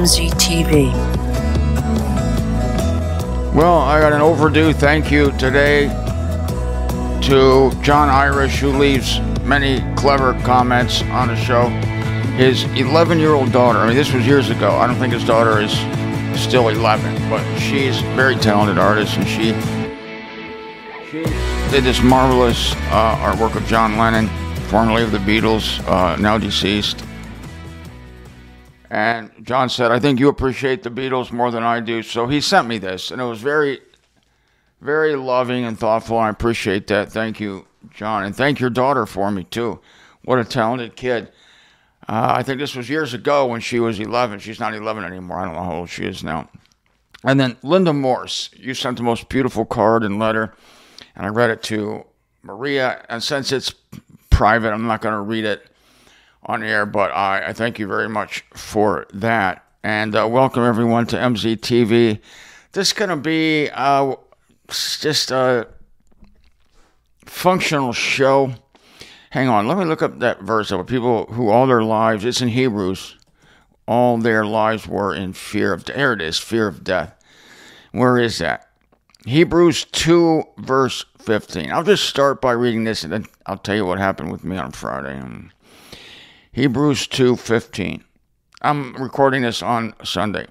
MZTV. Well, I got an overdue thank you today to John Irish, who leaves many clever comments on the show. His 11-year-old daughter, I mean, this was years ago. I don't think his daughter is still 11, but she's a very talented artist, and she did this marvelous artwork of John Lennon, formerly of the Beatles, now deceased. And John said, I think you appreciate the Beatles more than I do. So he sent me this, and it was very, very loving and thoughtful. I appreciate that. Thank you, John. And thank your daughter for me, too. What a talented kid. I think this was years ago when she was 11. She's not 11 anymore. I don't know how old she is now. And then Linda Morse, you sent the most beautiful card and letter, and I read it to Maria. And since it's private, I'm not going to read it on air, but I thank you very much for that. And welcome everyone to MZTV. This is going to be just a functional show. Hang on, let me look up that verse of people who all their lives, it's in Hebrews, all their lives were in fear of death. There it is, fear of death. Where is that? Hebrews 2, verse 15. I'll just start by reading this, and then I'll tell you what happened with me on Friday. Hebrews 2:15. I'm recording this on Sunday.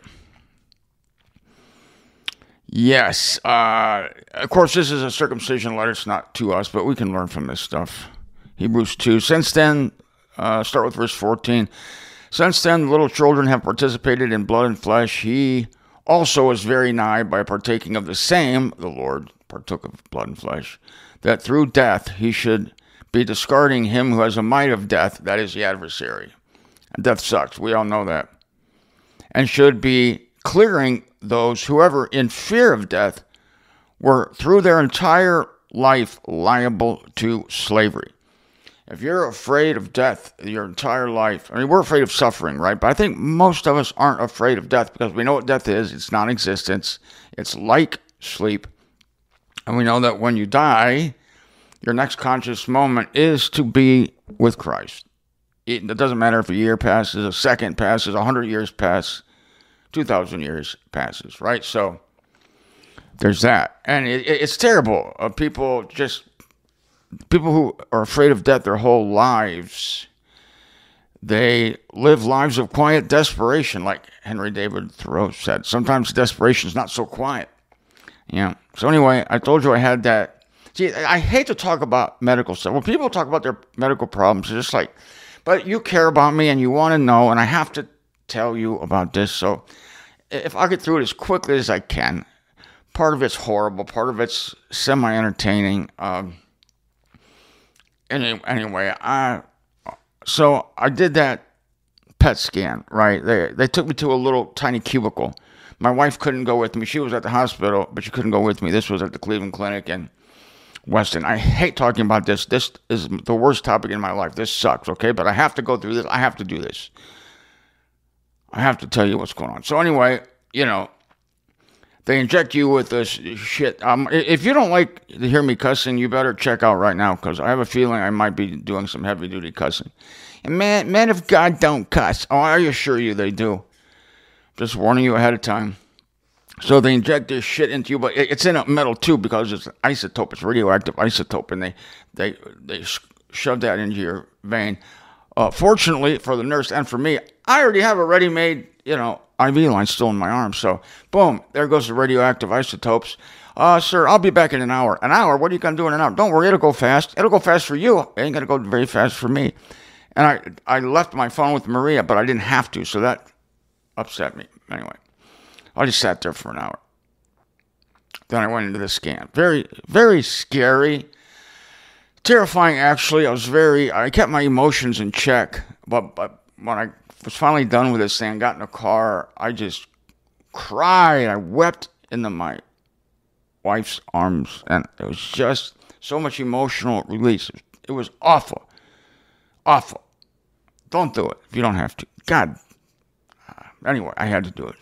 Yes, of course, this is a circumcision letter. It's not to us, but we can learn from this stuff. Hebrews 2. Since then, start with verse 14. Since then, little children have participated in blood and flesh. He also is very nigh by partaking of the same, the Lord partook of blood and flesh, that through death he should be discarding him who has a might of death, that is the adversary. And death sucks, we all know that. And should be clearing those whoever in fear of death were through their entire life liable to slavery. If you're afraid of death your entire life, I mean, we're afraid of suffering, right? But I think most of us aren't afraid of death because we know what death is. It's non-existence. It's like sleep. And we know that when you die, your next conscious moment is to be with Christ. It doesn't matter if a year passes, a second passes, 100 years pass, 2,000 years passes, right? So there's that. And it's terrible. People who are afraid of death their whole lives, they live lives of quiet desperation, like Henry David Thoreau said. Sometimes desperation is not so quiet. Yeah. So anyway, I told you I had that. See, I hate to talk about medical stuff. When people talk about their medical problems, it's just like, but you care about me and you want to know, and I have to tell you about this. So if I get through it as quickly as I can, part of it's horrible, part of it's semi-entertaining. Anyway, so I did that PET scan, right? They took me to a little tiny cubicle. My wife couldn't go with me. She was at the hospital, but she couldn't go with me. This was at the Cleveland Clinic in Weston. I hate talking about this. This is the worst topic in my life. This sucks, okay? But I have to go through this. I have to do this. I have to tell you what's going on. So anyway, they inject you with this shit. If you don't like to hear me cussing, you better check out right now because I have a feeling I might be doing some heavy-duty cussing. And men of God don't cuss. Oh, I assure you they do. Just warning you ahead of time. So they inject this shit into you, but it's in a metal tube because it's isotope. It's radioactive isotope, and they shove that into your vein. Fortunately for the nurse and for me, I already have a ready-made, IV line still in my arm. So, boom, there goes the radioactive isotopes. Sir, I'll be back in an hour. An hour? What are you going to do in an hour? Don't worry, it'll go fast. It'll go fast for you. It ain't going to go very fast for me. And I left my phone with Maria, but I didn't have to, so that upset me. Anyway, I just sat there for an hour. Then I went into the scan. Very, very scary. Terrifying, actually. I kept my emotions in check. But when I was finally done with this thing, got in the car, I just cried. I wept into my wife's arms. And it was just so much emotional release. It was awful. Awful. Don't do it if you don't have to. God. Anyway, I had to do it,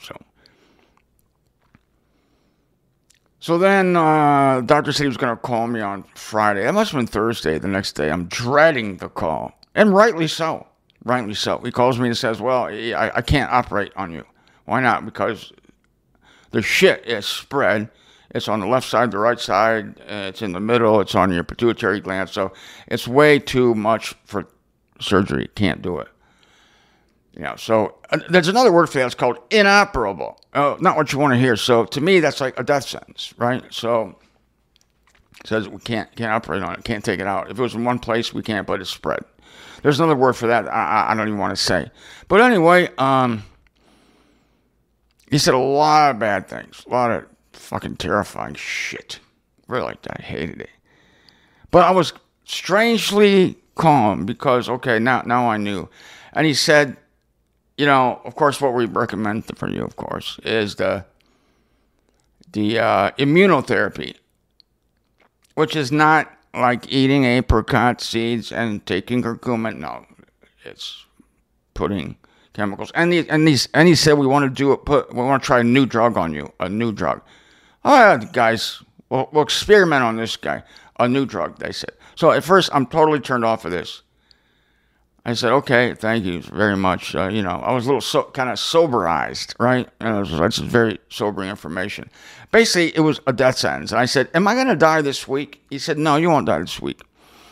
So then, the doctor said he was going to call me on Friday. That must have been Thursday, the next day. I'm dreading the call. And rightly so. Rightly so. He calls me and says, well, I can't operate on you. Why not? Because the shit is spread. It's on the left side, the right side. It's in the middle. It's on your pituitary gland. So it's way too much for surgery. Can't do it. So there's another word for that. It's called inoperable. Oh, not what you want to hear. So to me, that's like a death sentence, right? So it says we can't operate on it, can't take it out. If it was in one place, we can't, but it's spread. There's another word for that I don't even want to say. But anyway, he said a lot of bad things, a lot of fucking terrifying shit. Really, I hated it. But I was strangely calm because, okay, now I knew. And he said, of course, what we recommend for you, of course, is the immunotherapy, which is not like eating apricot seeds and taking curcumin. No, it's putting chemicals. And he said we want to try a new drug on you, a new drug. Oh yeah, guys, we'll experiment on this guy, a new drug. They said. So at first, I'm totally turned off of this. I said, okay, thank you very much. I was a little kind of soberized, right? That's very sobering information. Basically, it was a death sentence. And I said, am I going to die this week? He said, no, you won't die this week.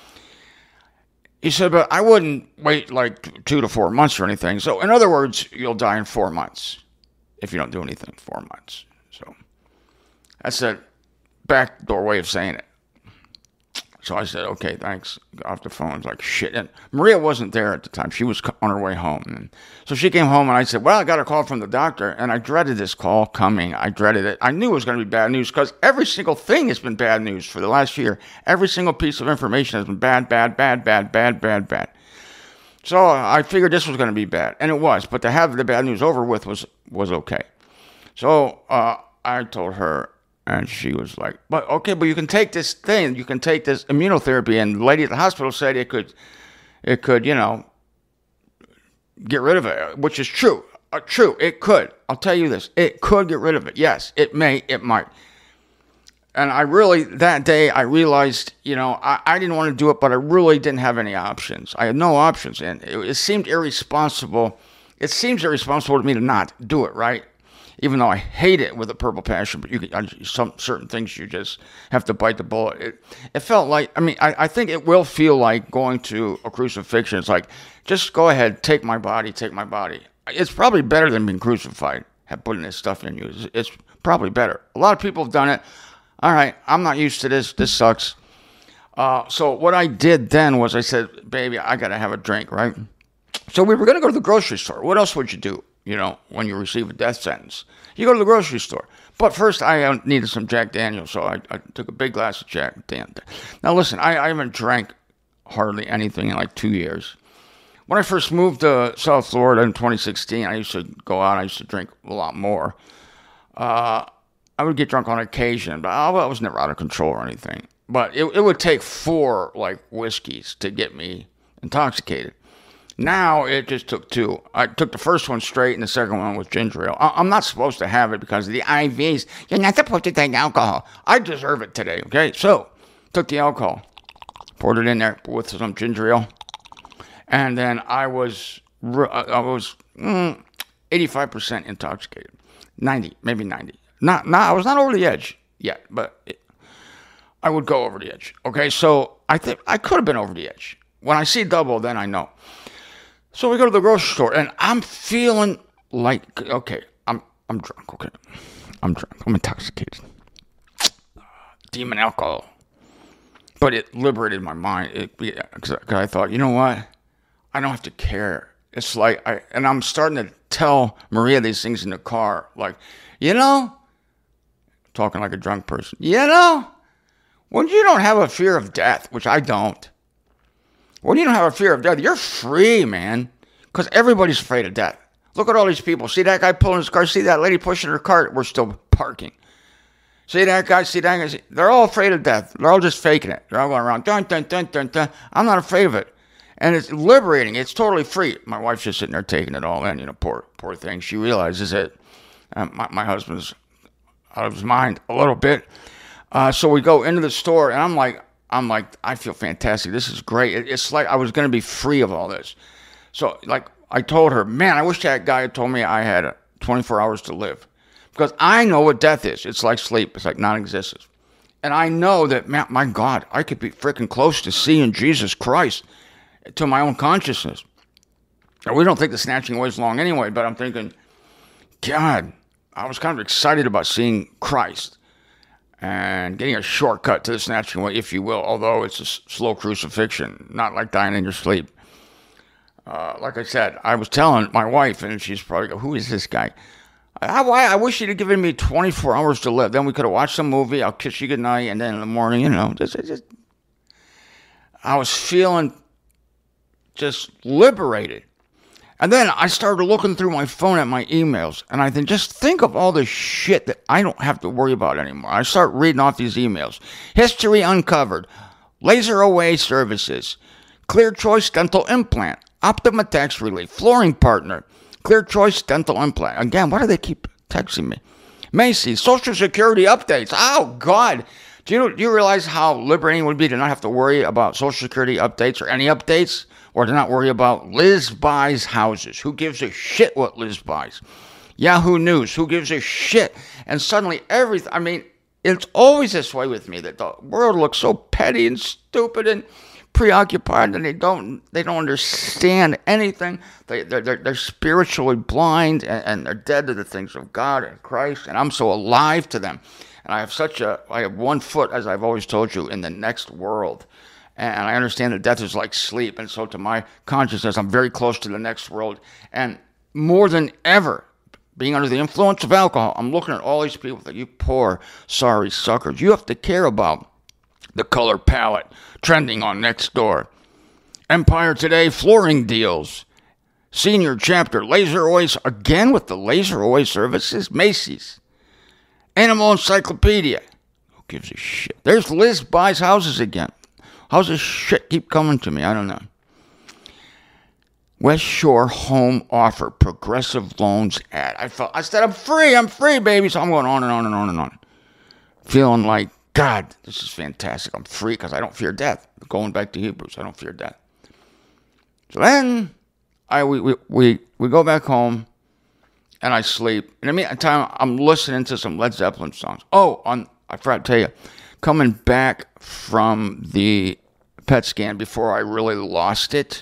He said, but I wouldn't wait like 2 to 4 months or anything. So in other words, you'll die in 4 months if you don't do anything 4 months. So that's a backdoor way of saying it. So I said, okay, thanks. Got off the phone. I was like, shit. And Maria wasn't there at the time. She was on her way home. And so she came home and I said, well, I got a call from the doctor. And I dreaded this call coming. I dreaded it. I knew it was going to be bad news because every single thing has been bad news for the last year. Every single piece of information has been bad. So I figured this was going to be bad. And it was. But to have the bad news over with was okay. So I told her. And she was like, but you can take this thing, you can take this immunotherapy. And the lady at the hospital said it could, get rid of it, which is true. True, it could. I'll tell you this, it could get rid of it. Yes, it may, it might. And that day, I realized, I didn't want to do it, but I really didn't have any options. I had no options. And it seemed irresponsible. It seems irresponsible to me to not do it, right? Even though I hate it with a purple passion, but some certain things you just have to bite the bullet. It felt like, I think it will feel like going to a crucifixion. It's like, just go ahead, take my body. It's probably better than being crucified, putting this stuff in you. It's probably better. A lot of people have done it. All right, I'm not used to this. This sucks. So what I did then was I said, baby, I got to have a drink, right? So we were going to go to the grocery store. What else would you do? When you receive a death sentence, you go to the grocery store. But first, I needed some Jack Daniels, so I took a big glass of Jack Daniels. Now, listen, I haven't drank hardly anything in like 2 years. When I first moved to South Florida in 2016, I used to go out. I used to drink a lot more. I would get drunk on occasion, but I was never out of control or anything. But it would take 4 like whiskeys to get me intoxicated. Now it just took 2. I took the first one straight and the second one was ginger ale. I'm not supposed to have it because of the IVs. You're not supposed to take alcohol. I deserve it today, okay? So, took the alcohol, poured it in there with some ginger ale, and then I was 85% intoxicated. 90, maybe 90. I was not over the edge yet, but I would go over the edge. Okay, so I think I could have been over the edge. When I see double, then I know. So we go to the grocery store, and I'm feeling like, okay, I'm drunk, okay? I'm drunk. I'm intoxicated. Demon alcohol. But it liberated my mind. Because I thought, you know what? I don't have to care. It's like, I'm starting to tell Maria these things in the car. Like, talking like a drunk person. When you don't have a fear of death, which I don't. When you don't have a fear of death, you're free, man. Because everybody's afraid of death. Look at all these people. See that guy pulling his car? See that lady pushing her cart? We're still parking. See that guy? See that guy? They're all afraid of death. They're all just faking it. They're all going around, dun, dun, dun, dun, dun. I'm not afraid of it. And it's liberating. It's totally free. My wife's just sitting there taking it all in. Poor thing. She realizes it. My husband's out of his mind a little bit. So we go into the store, and I'm like, I feel fantastic. This is great. It's like I was going to be free of all this. So, like, I told her, man, I wish that guy had told me I had 24 hours to live. Because I know what death is. It's like sleep. It's like non-existence. And I know that, man, my God, I could be freaking close to seeing Jesus Christ to my own consciousness. Now, we don't think the snatching away is long anyway, but I'm thinking, God, I was kind of excited about seeing Christ and getting a shortcut to the snatching away, if you will, although it's a slow crucifixion, not like dying in your sleep. Like I said, I was telling my wife, and she's probably go, who is this guy? I wish you'd have given me 24 hours to live. Then we could have watched some movie. I'll kiss you goodnight. And then in the morning, I was feeling just liberated. And then I started looking through my phone at my emails. And I just think of all the shit that I don't have to worry about anymore. I start reading off these emails. History uncovered. Laser OA services. Clear Choice dental implant. Optima tax relief. Flooring partner. Clear Choice dental implant. Again, why do they keep texting me? Macy's, Social Security updates. Oh, God. Do you realize how liberating it would be to not have to worry about Social Security updates or any updates? Or to not worry about Liz buys houses. Who gives a shit what Liz buys? Yahoo News. Who gives a shit? And suddenly everything, I mean, it's always this way with me that the world looks so petty and stupid and preoccupied, and they don't understand anything. They're spiritually blind, and they're dead to the things of God and Christ, and I'm so alive to them. And I have one foot, as I've always told you, in the next world. And I understand that death is like sleep, and so to my consciousness, I'm very close to the next world. And more than ever, being under the influence of alcohol, I'm looking at all these people that you poor, sorry suckers. You have to care about the color palette trending on Nextdoor. Empire Today flooring deals. Senior chapter, Laser OA, again with the Laser OA services. Macy's. Animal Encyclopedia. Who gives a shit? There's Liz buys houses again. How's this shit keep coming to me? I don't know. West Shore Home Offer Progressive Loans ad. I said, I'm free, baby. So I'm going on and on and on and on. Feeling like, God, this is fantastic. I'm free because I don't fear death. Going back to Hebrews, I don't fear death. So then we go back home and I sleep. In the meantime, I'm listening to some Led Zeppelin songs. I forgot to tell you, coming back from the PET scan before I really lost it,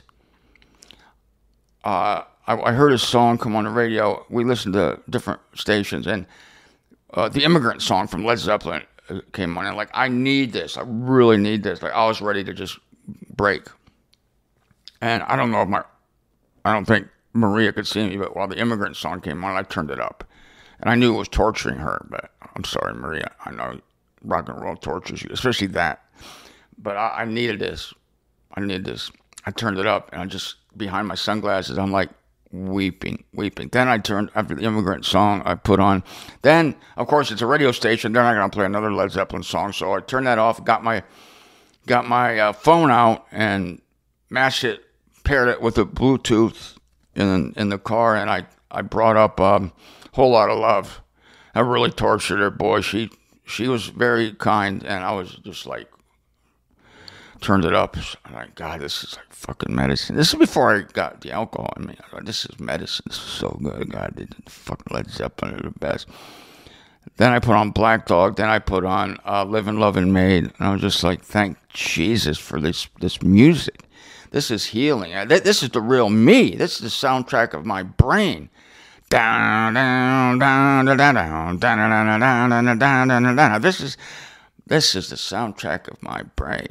I heard a song come on the radio. We listened to different stations, and the Immigrant song from Led Zeppelin came on. And I need this. I really need this. I was ready to just break. And I don't think Maria could see me, but while the Immigrant song came on, I turned it up. And I knew it was torturing her, but I'm sorry, Maria. I know rock and roll tortures you, especially that. But I needed this. I turned it up, and I just, behind my sunglasses, I'm weeping. Then I turned, after the Immigrant song I put on, then, of course, it's a radio station. They're not going to play another Led Zeppelin song. So I turned that off, got my phone out, and matched it, paired it with a Bluetooth in the car, and I brought up Whole Lot of Love. I really tortured her, boy. She was very kind, and I was just turned it up. I'm like, God, this is fucking medicine. This is before I got the alcohol. I mean, this is medicine. This is so good. God, they did fucking Led Zeppelin are the best. Then I put on Black Dog. Then I put on Living, Loving, Made. And I was just like, thank Jesus for this music. This is healing. This is the real me. This is the soundtrack of my brain. Down, down, down, down, down, down, down, down, down, down. This is the soundtrack of my brain.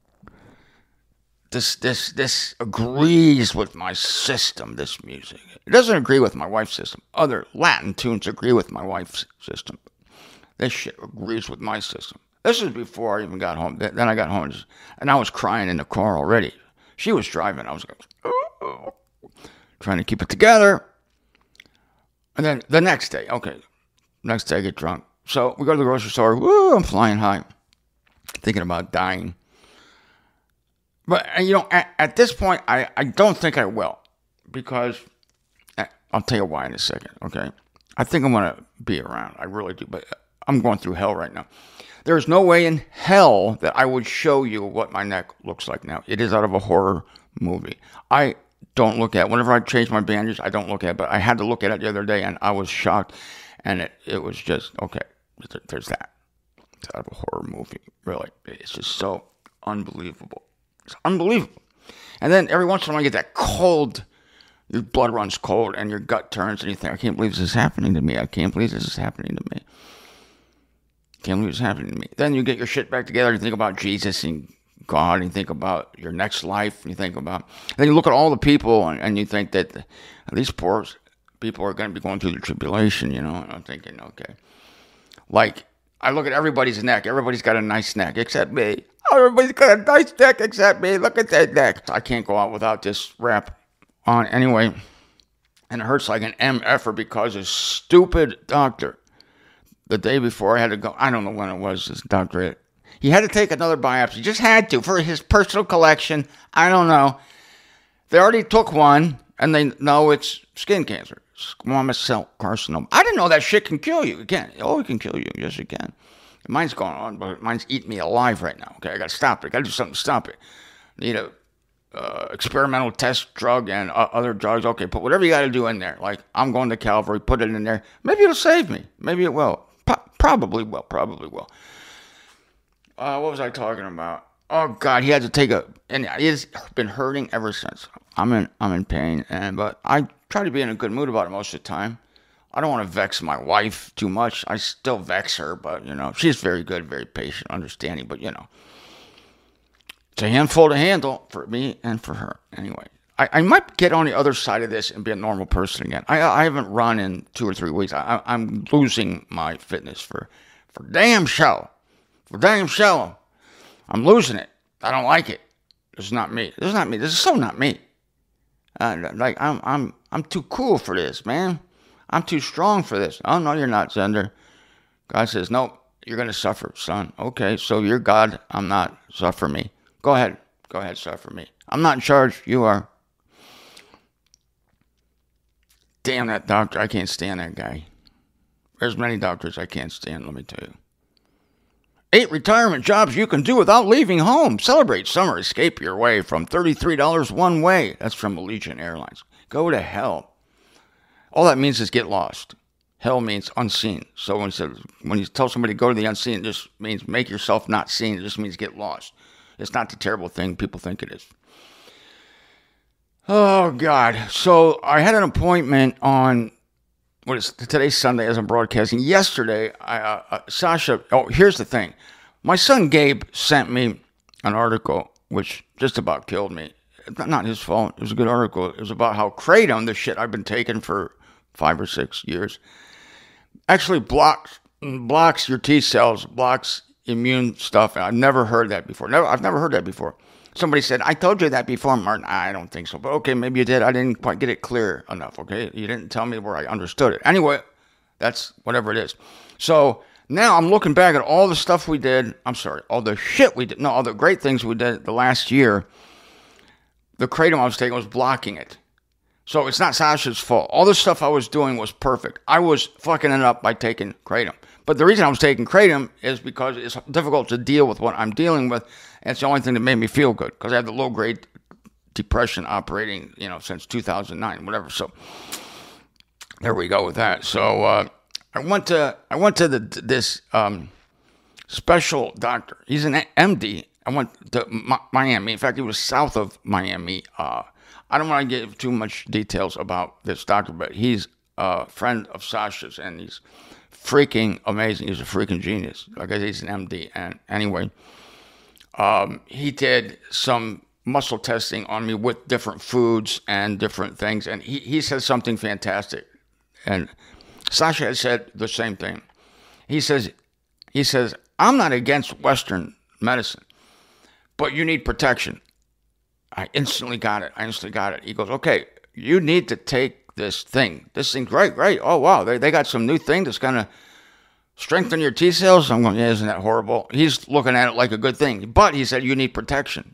This agrees with my system, this music. It doesn't agree with my wife's system. Other Latin tunes agree with my wife's system. This shit agrees with my system. This is before I even got home. Then I got home, and I was crying in the car already. She was driving. I was trying to keep it together. And then the next day, I get drunk. So we go to the grocery store. Woo, I'm flying high, thinking about dying. But, at this point, I don't think I will. Because, I'll tell you why in a second, okay? I think I'm going to be around. I really do. But I'm going through hell right now. There's no way in hell that I would show you what my neck looks like now. It is out of a horror movie. I don't look at. Whenever I change my bandage, I don't look at it. But I had to look at it the other day, and I was shocked. And it was just, okay, there's that. It's out of a horror movie, really. It's just so unbelievable. It's unbelievable. And then every once in a while you get that cold, your blood runs cold, and your gut turns, and you think, I can't believe this is happening to me. I can't believe this is happening to me. Can't believe it's happening to me. Then you get your shit back together, and you think about Jesus and God, and you think about your next life, and you think about, and then you look at all the people, and you think that these poor people are going to be going through the tribulation, and I'm thinking, okay. Like, I look at everybody's neck. Everybody's got a nice neck, except me. Everybody's got a nice neck except me. Look at that neck. I can't go out without this wrap on anyway. And it hurts like an MFer because a stupid doctor, the day before I had to go, I don't know when it was, this doctor, he had to take another biopsy. Just had to, for his personal collection. I don't know. They already took one, and they know it's skin cancer. Squamous cell carcinoma. I didn't know that shit can kill you. Again, it can kill you. Yes, it can. Mine's going on, but mine's eating me alive right now. Okay, I got to stop it. I got to do something to stop it. Need a experimental test drug and other drugs. Okay, put whatever you got to do in there. Like, I'm going to Calvary, put it in there. Maybe it'll save me. Maybe it will. Probably will. Probably will. What was I talking about? Oh God, he had to take and it's been hurting ever since. I'm in pain, but I try to be in a good mood about it most of the time. I don't want to vex my wife too much. I still vex her, but she's very good, very patient, understanding. But it's a handful to handle for me and for her. Anyway, I might get on the other side of this and be a normal person again. I haven't run in 2 or 3 weeks. I'm losing my fitness for damn show. For damn show. I'm losing it. I don't like it. This is not me. This is not me. This is so not me. I'm too cool for this, man. I'm too strong for this. Oh no, you're not, Zender. God says, nope, you're gonna suffer, son. Okay, so you're God. I'm not. Suffer me. Go ahead, suffer me. I'm not in charge. You are. Damn that doctor. I can't stand that guy. There's many doctors I can't stand. Let me tell you. 8 retirement jobs you can do without leaving home. Celebrate summer. Escape your way from $33 one way. That's from Allegiant Airlines. Go to hell. All that means is get lost. Hell means unseen. So when you tell somebody to go to the unseen, it just means make yourself not seen. It just means get lost. It's not the terrible thing people think it is. Oh, God. So I had an appointment on... today's Sunday as I'm broadcasting. Yesterday, Sasha, here's the thing. My son Gabe sent me an article which just about killed me. Not his fault. It was a good article. It was about how Kratom, the shit I've been taking for 5 or 6 years, actually blocks your T cells, blocks immune stuff. And I've never heard that before. I've never heard that before. Somebody said, I told you that before, Martin. I don't think so. But okay, maybe you did. I didn't quite get it clear enough, okay? You didn't tell me where I understood it. Anyway, that's whatever it is. So now I'm looking back at all the stuff we did. I'm sorry, all the shit we did. No, all the great things we did the last year. The Kratom I was taking was blocking it. So it's not Sasha's fault. All the stuff I was doing was perfect. I was fucking it up by taking Kratom. But the reason I was taking Kratom is because it's difficult to deal with what I'm dealing with. And it's the only thing that made me feel good because I had the low-grade depression operating, since 2009, whatever. So there we go with that. So I went to this special doctor. He's an MD. I went to Miami. In fact, he was south of Miami. I don't want to give too much details about this doctor, but he's a friend of Sasha's, and he's freaking amazing. He's a freaking genius. I guess he's an MD. And anyway, he did some muscle testing on me with different foods and different things, and he said something fantastic. And Sasha had said the same thing. He says, I'm not against Western medicine, but you need protection. I instantly got it. He goes, okay, you need to take this thing. This thing's great. Oh, wow, they got some new thing that's going to strengthen your T cells. I'm going, yeah, isn't that horrible? He's looking at it like a good thing. But he said, you need protection.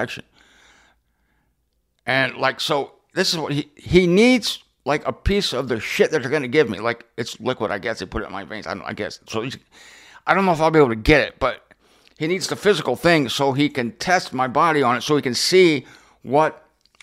And so this is what he needs, like a piece of the shit that they're going to give me. Like it's liquid, I guess. They put it in my veins. I guess. So I don't know if I'll be able to get it, but he needs the physical thing so he can test my body on it, so he can see what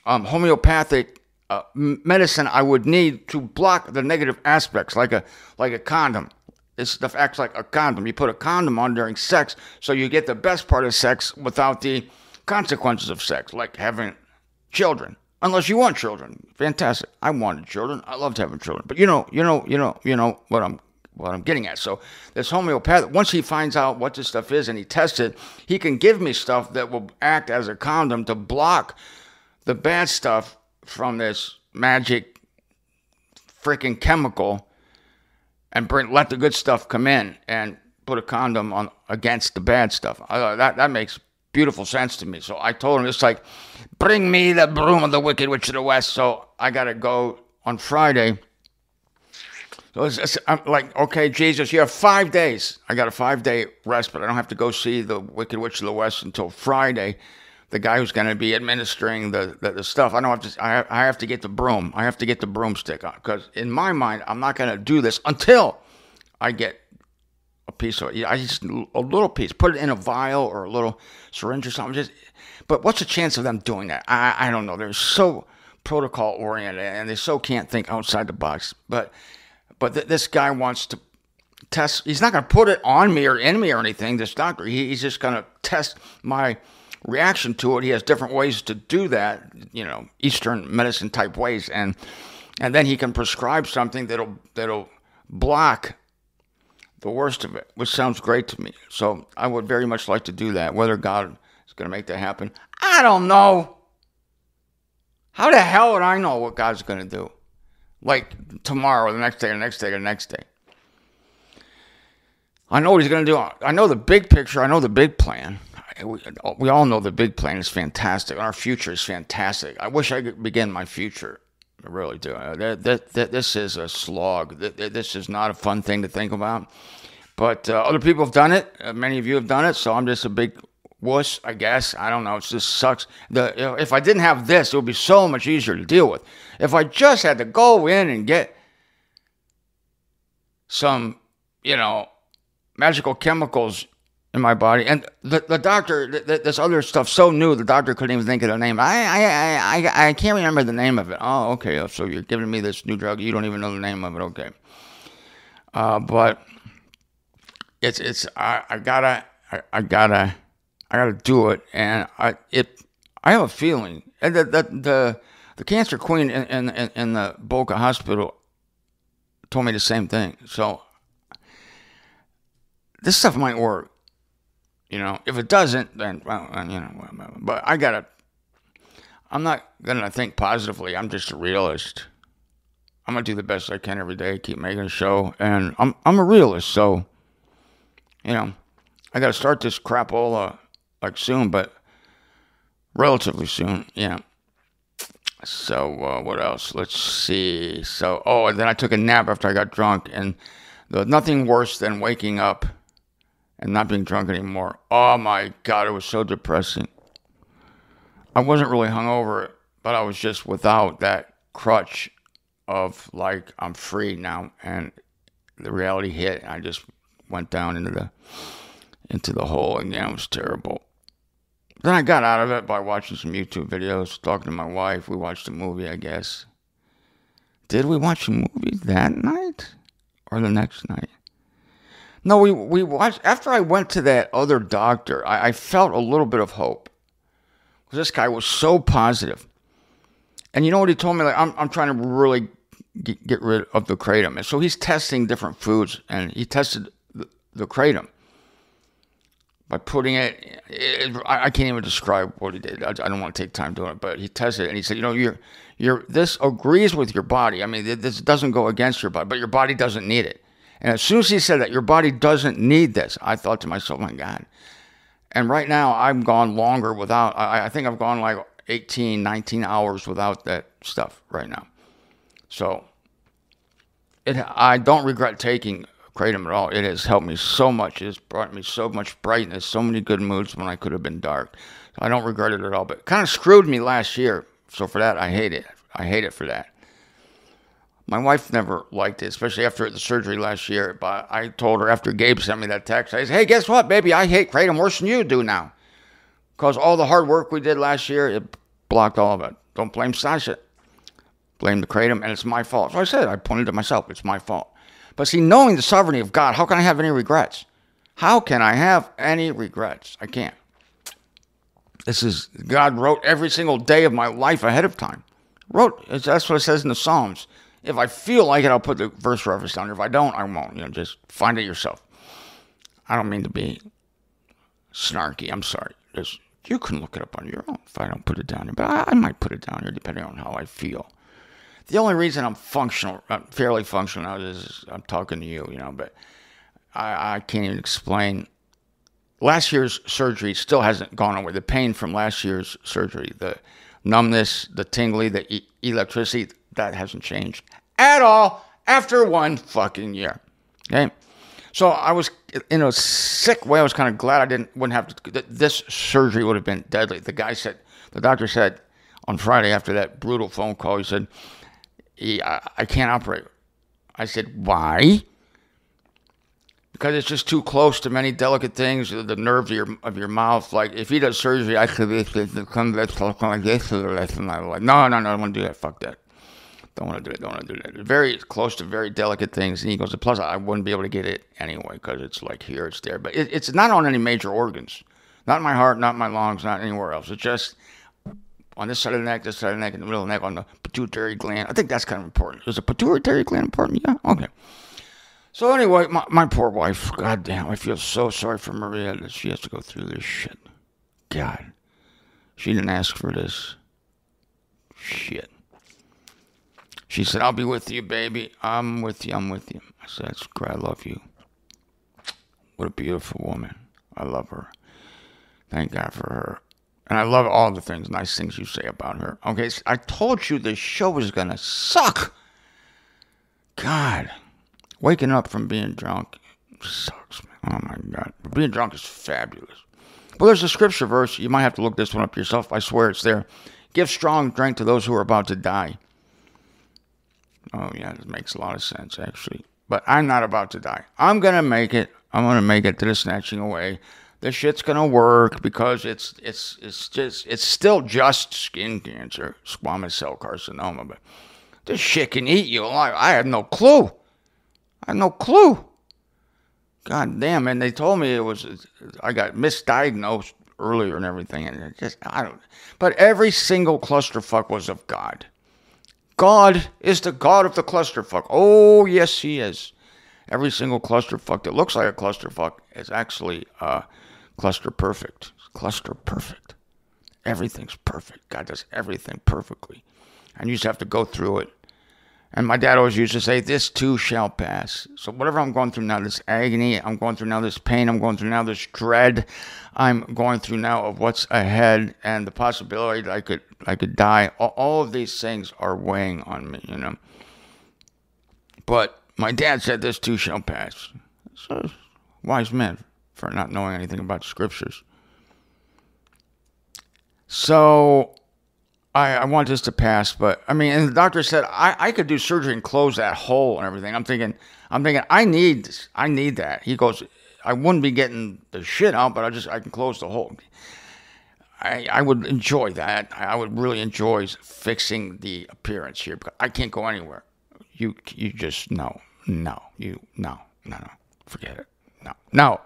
homeopathic medicine I would need to block the negative aspects, like a condom. This stuff acts like a condom. You put a condom on during sex, so you get the best part of sex without the consequences of sex, like having children. Unless you want children, fantastic. I wanted children. I loved having children. But you know what I'm getting at. So this homeopathic, once he finds out what this stuff is and he tests it, he can give me stuff that will act as a condom to block the bad stuff from this magic freaking chemical, and let the good stuff come in and put a condom on against the bad stuff. That makes beautiful sense to me. So I told him, it's like, bring me the broom of the Wicked Witch of the West. So I got to go on Friday. So I'm like, okay, Jesus, you have 5 days. I got a 5-day rest, but I don't have to go see the Wicked Witch of the West until Friday. The guy who's going to be administering the stuff. I don't have to. I have to get the broom. I have to get the broomstick on, because in my mind, I'm not going to do this until I get a piece of it. I just a little piece. Put it in a vial or a little syringe or something. But what's the chance of them doing that? I don't know. They're so protocol oriented and they so can't think outside the box. But this guy wants to test. He's not going to put it on me or in me or anything. This doctor. He's just going to test my reaction to it. He has different ways to do that, Eastern medicine type ways, and then he can prescribe something that'll block the worst of it, which sounds great to me. So I would very much like to do that. Whether God is going to make that happen, I don't know. How the hell would I know what God's going to do? Like tomorrow, the next day, the next day, the next day. I know what he's going to do. I know the big picture. I know the big plan. We all know the big plan is fantastic. Our future is fantastic. I wish I could begin my future. I really do. This is a slog. This is not a fun thing to think about. But other people have done it. Many of you have done it. So I'm just a big wuss, I guess. I don't know. It just sucks. If I didn't have this, it would be so much easier to deal with. If I just had to go in and get some, magical chemicals in my body, and the doctor, this other stuff so new, the doctor couldn't even think of the name. I can't remember the name of it. Oh, okay. So you're giving me this new drug, you don't even know the name of it. Okay. But I gotta do it, and I have a feeling, and the cancer queen in the Boca Hospital told me the same thing. So this stuff might work. If it doesn't, then, but I'm not going to think positively. I'm just a realist. I'm going to do the best I can every day, keep making a show, and I'm a realist, so, I got to start this crapola, soon, but relatively soon, So, what else? Let's see. So, and then I took a nap after I got drunk, and there was nothing worse than waking up and not being drunk anymore. Oh my God, it was so depressing. I wasn't really hungover, but I was just without that crutch of I'm free now, and the reality hit. I just went down into the hole again. It was terrible. Then I got out of it by watching some YouTube videos, talking to my wife. We watched a movie, I guess. Did we watch a movie that night or the next night? No, we watched, after I went to that other doctor, I felt a little bit of hope. Because this guy was so positive. And you know what he told me? I'm trying to really get rid of the kratom. And so he's testing different foods, and he tested the kratom by putting it, I can't even describe what he did. I don't want to take time doing it, but he tested it, and he said, this agrees with your body. I mean, this doesn't go against your body, but your body doesn't need it. And as soon as he said that, your body doesn't need this, I thought to myself, my God. And right now, I've gone longer without, I think I've gone 18, 19 hours without that stuff right now. So, I don't regret taking kratom at all. It has helped me so much. It has brought me so much brightness, so many good moods when I could have been dark. So I don't regret it at all, but it kind of screwed me last year. So for that, I hate it. I hate it for that. My wife never liked it, especially after the surgery last year. But I told her after Gabe sent me that text, I said, hey, guess what, baby? I hate kratom worse than you do now. Because all the hard work we did last year, it blocked all of it. Don't blame Sasha. Blame the kratom, and it's my fault. So I said, I pointed to myself. It's my fault. But see, knowing the sovereignty of God, how can I have any regrets? How can I have any regrets? I can't. God wrote every single day of my life ahead of time. That's what it says in the Psalms. If I feel like it, I'll put the verse reference down there. If I don't, I won't. Just find it yourself. I don't mean to be snarky. I'm sorry. You can look it up on your own if I don't put it down here. But I might put it down here depending on how I feel. The only reason I'm fairly functional now is I'm talking to you, but I can't even explain. Last year's surgery still hasn't gone away. The pain from last year's surgery, the numbness, the tingly, the electricity, that hasn't changed at all after 1 fucking year. Okay? So I was, in a sick way, I was kind of glad wouldn't have to, this surgery would have been deadly. The doctor said on Friday after that brutal phone call, he said, I can't operate. I said, why? Because it's just too close to many delicate things, the nerves of your mouth. Like, if he does surgery, I could come like this for the rest of my life. No, I don't want to do that. Fuck that. Don't want to do it. Very close to very delicate things. And he goes, plus I wouldn't be able to get it anyway because it's like here, it's there. But it's not on any major organs. Not my heart, not my lungs, not anywhere else. It's just on this side of the neck, this side of the neck, in the middle of the neck, on the pituitary gland. I think that's kind of important. Is the pituitary gland important? Yeah, okay. So anyway, my poor wife, goddamn, I feel so sorry for Maria that she has to go through this shit. God, she didn't ask for this shit. She said, I'll be with you, baby. I'm with you. I said, that's great. I love you. What a beautiful woman. I love her. Thank God for her. And I love all the nice things you say about her. Okay, so I told you this show was going to suck. God. Waking up from being drunk sucks, man. Oh, my God. Being drunk is fabulous. Well, there's a scripture verse. You might have to look this one up yourself. I swear it's there. Give strong drink to those who are about to die. Oh, yeah, it makes a lot of sense, actually. But I'm not about to die. I'm going to make it. I'm going to make it to the snatching away. This shit's going to work because it's still just skin cancer, squamous cell carcinoma. But this shit can eat you alive. I had no clue. God damn, and they told me I got misdiagnosed earlier and everything. And but every single clusterfuck was of God. God is the God of the clusterfuck. Oh, yes, he is. Every single clusterfuck that looks like a clusterfuck is actually cluster perfect. Cluster perfect. Everything's perfect. God does everything perfectly. And you just have to go through it. And my dad always used to say, this too shall pass. So whatever I'm going through now, this agony, I'm going through now this pain, I'm going through now this dread, I'm going through now of what's ahead and the possibility that I could die. All of these things are weighing on me, But my dad said, this too shall pass. So, wise man for not knowing anything about scriptures. So I want this to pass, but and the doctor said I could do surgery and close that hole and everything. I'm thinking I need this. I need that. He goes, I wouldn't be getting the shit out, but I can close the hole. I would enjoy that. I would really enjoy fixing the appearance here because I can't go anywhere. You just no, forget it. No.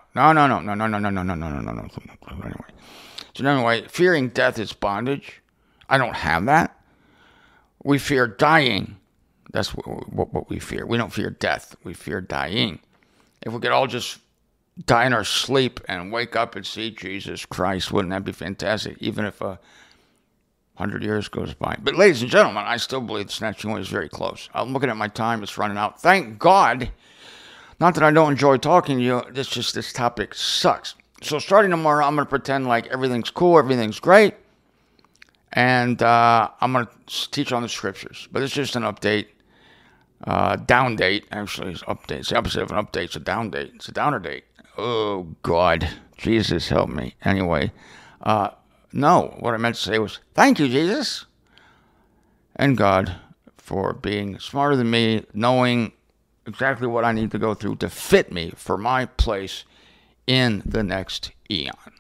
Anyway, fearing death is bondage. I don't have that. We fear dying. That's what we fear. We don't fear death. We fear dying. If we could all just die in our sleep and wake up and see Jesus Christ, wouldn't that be fantastic? Even if 100 years goes by. But ladies and gentlemen, I still believe the snatching away is very close. I'm looking at my time. It's running out. Thank God. Not that I don't enjoy talking to you. It's just this topic sucks. So starting tomorrow, I'm going to pretend like everything's cool, everything's great. And I'm going to teach on the scriptures. But it's just an update. Down date, actually, is update. It's the opposite of an update. It's a down date. It's a downer date. Oh, God. Jesus, help me. Anyway, no, what I meant to say was, thank you, Jesus. And God for being smarter than me, knowing exactly what I need to go through to fit me for my place in the next eon.